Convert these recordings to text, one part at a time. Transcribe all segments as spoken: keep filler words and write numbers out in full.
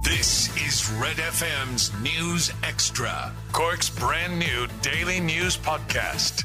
This is Red F M's News Extra, Cork's brand new daily news podcast.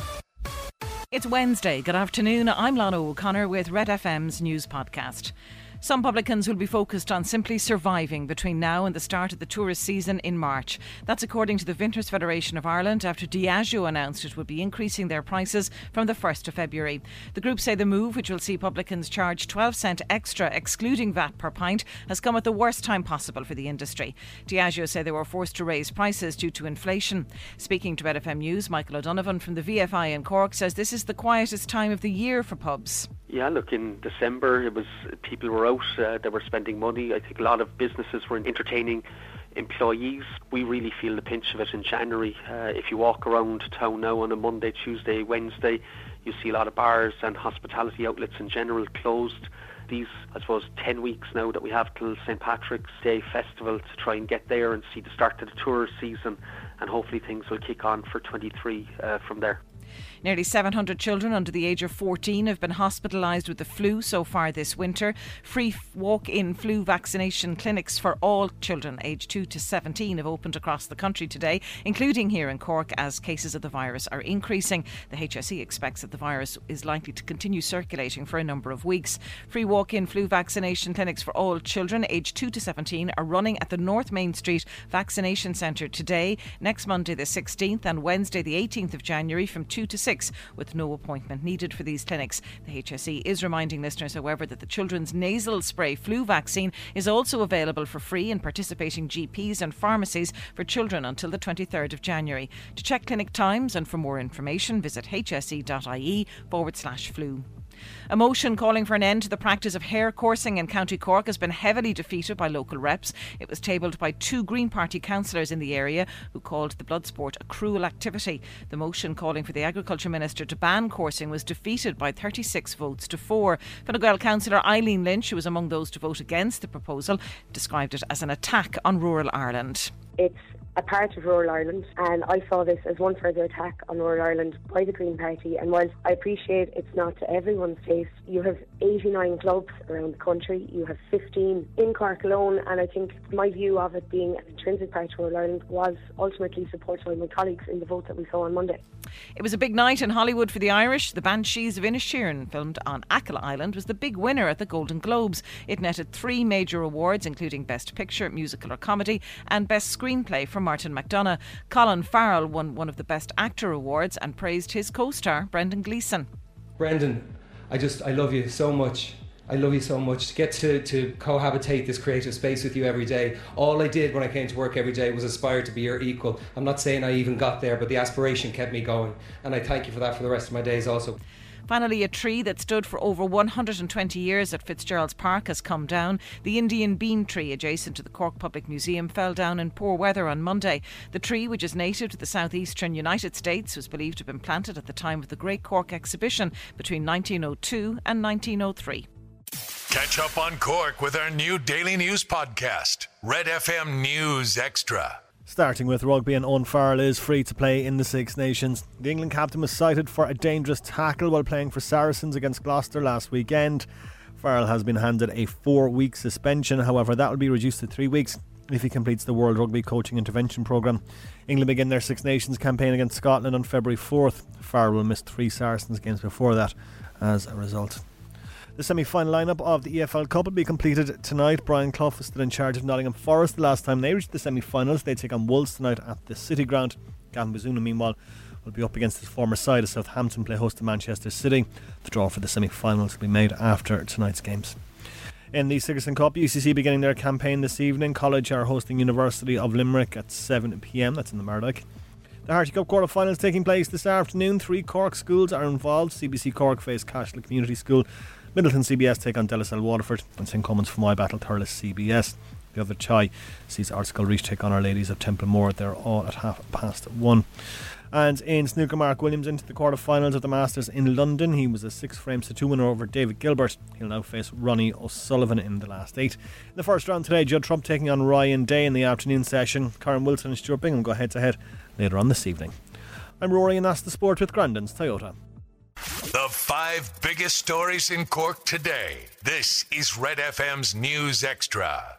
It's Wednesday. Good afternoon. I'm Lana O'Connor with Red F M's News Podcast. Some publicans will be focused on simply surviving between now and the start of the tourist season in March. That's according to the Vintners Federation of Ireland after Diageo announced it would be increasing their prices from the first of February. The group say the move, which will see publicans charge twelve cent extra excluding V A T per pint, has come at the worst time possible for the industry. Diageo say they were forced to raise prices due to inflation. Speaking to Red F M News, Michael O'Donovan from the V F I in Cork says this is the quietest time of the year for pubs. Yeah, look, in December, it was people were out, uh, they were spending money. I think a lot of businesses were entertaining employees. We really feel the pinch of it in January. Uh, if you walk around town now on a Monday, Tuesday, Wednesday, you see a lot of bars and hospitality outlets in general closed. These, I suppose, ten weeks now that we have till Saint Patrick's Day festival to try and get there and see the start of the tourist season, and hopefully things will kick on for twenty-three uh, from there. Nearly seven hundred children under the age of fourteen have been hospitalised with the flu so far this winter. Free walk-in flu vaccination clinics for all children aged two to seventeen have opened across the country today, including here in Cork, as cases of the virus are increasing. The H S E expects that the virus is likely to continue circulating for a number of weeks. Free walk-in flu vaccination clinics for all children aged two to seventeen are running at the North Main Street Vaccination Centre today, next Monday the sixteenth and Wednesday the eighteenth of January from two to six, with no appointment needed for these clinics. The H S E is reminding listeners, however, that the children's nasal spray flu vaccine is also available for free in participating G Ps and pharmacies for children until the twenty-third of January. To check clinic times and for more information, visit hse.ie forward slash flu. A motion calling for an end to the practice of hare coursing in County Cork has been heavily defeated by local reps. It was tabled by two Green Party councillors in the area who called the blood sport a cruel activity. The motion calling for the Agriculture Minister to ban coursing was defeated by thirty-six votes to four. Fine Gael councillor Eileen Lynch, who was among those to vote against the proposal, described it as an attack on rural Ireland. It's a part of rural Ireland, and I saw this as one further attack on rural Ireland by the Green Party. And whilst I appreciate it's not to everyone's taste, you have eighty-nine clubs around the country, you have fifteen in Cork alone, and I think my view of it being an intrinsic part of rural Ireland was ultimately supported by my colleagues in the vote that we saw on Monday. It was a big night in Hollywood for the Irish. The Banshees of Inisherin, filmed on Achill Island, was the big winner at the Golden Globes. It netted three major awards, including Best Picture, Musical or Comedy, and Best Screenplay for Martin McDonagh. Colin Farrell won one of the Best Actor awards and praised his co-star, Brendan Gleeson. Brendan, I just, I love you so much. I love you so much. To get to, to cohabitate this creative space with you every day. All I did when I came to work every day was aspire to be your equal. I'm not saying I even got there, but the aspiration kept me going. And I thank you for that for the rest of my days also. Finally, a tree that stood for over one hundred twenty years at Fitzgerald's Park has come down. The Indian bean tree adjacent to the Cork Public Museum fell down in poor weather on Monday. The tree, which is native to the southeastern United States, was believed to have been planted at the time of the Great Cork Exhibition between nineteen oh two and nineteen oh three. Catch up on Cork with our new daily news podcast, Red F M News Extra. Starting with rugby, and Owen Farrell is free to play in the Six Nations. The England captain was cited for a dangerous tackle while playing for Saracens against Gloucester last weekend. Farrell has been handed a four-week suspension, however that will be reduced to three weeks if he completes the World Rugby Coaching Intervention Programme. England begin their Six Nations campaign against Scotland on February fourth. Farrell will miss three Saracens games before that as a result. The semi-final lineup of the E F L Cup will be completed tonight. Brian Clough is still in charge of Nottingham Forest. The last time they reached the semi-finals, they take on Wolves tonight at the City Ground. Gavin Bazuna, meanwhile, will be up against his former side as Southampton play host to Manchester City. The draw for the semi-finals will be made after tonight's games. In the Sigerson Cup, U C C beginning their campaign this evening. College are hosting University of Limerick at seven p m. That's in the Mardyke. The Harty Cup quarter-finals taking place this afternoon. Three Cork schools are involved. C B C Cork face Cashel Community School. Middleton C B S take on Delasell Waterford, and Saint Cummins Fermoy battle Thurles C B S. The other tie sees Artskull Reach take on Our Ladies of Templemore. They're all at half past one. And in snooker, Mark Williams into the quarter-finals of the Masters in London. He was a six frames to two winner over David Gilbert. He'll now face Ronnie O'Sullivan in the last eight. In the first round today, Judd Trump taking on Ryan Day in the afternoon session. Karen Wilson and Stuart Bingham go head-to-head later on this evening. I'm Rory, and that's the sport with Grandin's Toyota. The five biggest stories in Cork today. This is Red F M's News Extra.